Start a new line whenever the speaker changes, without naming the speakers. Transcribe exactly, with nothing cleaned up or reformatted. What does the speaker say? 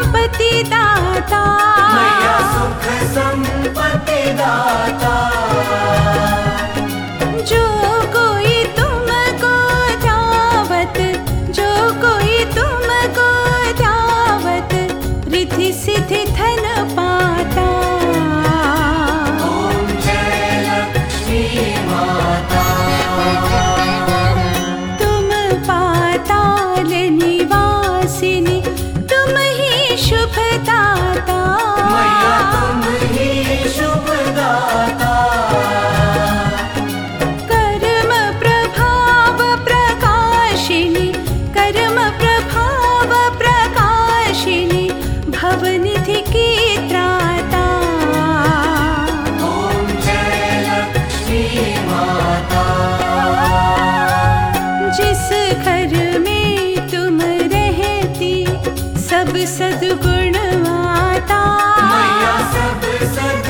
संपत्ति दाता,
मैया सुख संपत्ति दाता।
जो कोई तुमको ध्यावत, जो कोई तुमको ध्यावत, रिद्धि सिद्धि धन पाता।
ओम जय लक्ष्मी माता।
तुम पाताल निवासिनी, तुम ही शुभ दाता,
मैया तुम ही शुभ दाता।
कर्म प्रभाव प्रकाशिनी, कर्म प्रभाव प्रकाशिनी, भवनिधि की त्राता।
ओम जय लक्ष्मी माता।
जिस घर में तुम रहती, सब सद्गुण आता।
मैया सब सद